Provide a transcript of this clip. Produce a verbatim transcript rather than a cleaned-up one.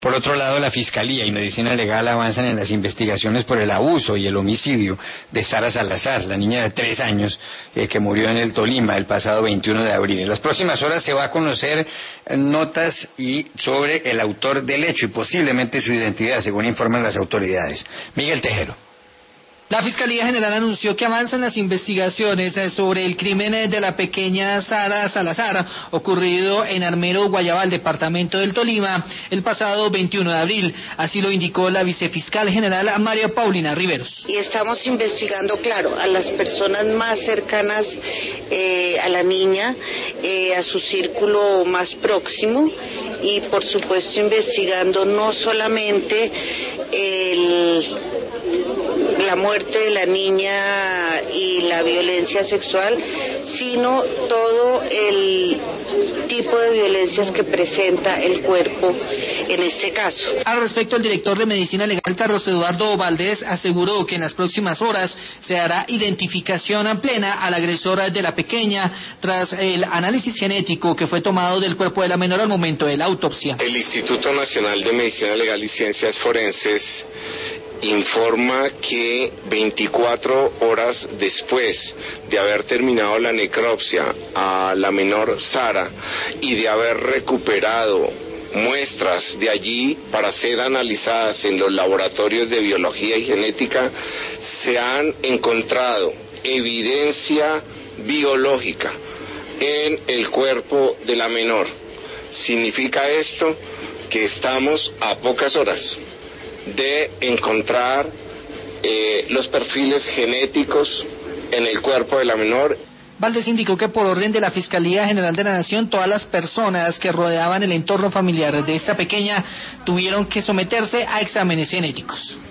Por otro lado, la Fiscalía y Medicina Legal avanzan en las investigaciones por el abuso y el homicidio de Sara Salazar, la niña de tres años eh, que murió en el Tolima el pasado veintiuno de abril. En las próximas horas se va a conocer notas y sobre el autor del hecho y posiblemente su identidad, según informan las autoridades. Miguel Tejero. La Fiscalía General anunció que avanzan las investigaciones sobre el crimen de la pequeña Sara Salazar, ocurrido en Armero, Guayabal, departamento del Tolima, el pasado veintiuno de abril. Así lo indicó la vicefiscal general María Paulina Riveros. Y estamos investigando, claro, a las personas más cercanas eh, a la niña, eh, a su círculo más próximo, y por supuesto investigando no solamente el... la muerte de la niña y la violencia sexual, sino todo el tipo de violencias que presenta el cuerpo en este caso. Al respecto, el director de Medicina Legal, Carlos Eduardo Valdés, aseguró que en las próximas horas se hará identificación plena al agresor de la pequeña tras el análisis genético que fue tomado del cuerpo de la menor al momento de la autopsia. El Instituto Nacional de Medicina Legal y Ciencias Forenses informa que veinticuatro horas después de haber terminado la necropsia a la menor Sara y de haber recuperado muestras de allí para ser analizadas en los laboratorios de biología y genética, se han encontrado evidencia biológica en el cuerpo de la menor. Significa esto que estamos a pocas horas de encontrar eh, los perfiles genéticos en el cuerpo de la menor. Valdés indicó que por orden de la Fiscalía General de la Nación, todas las personas que rodeaban el entorno familiar de esta pequeña tuvieron que someterse a exámenes genéticos.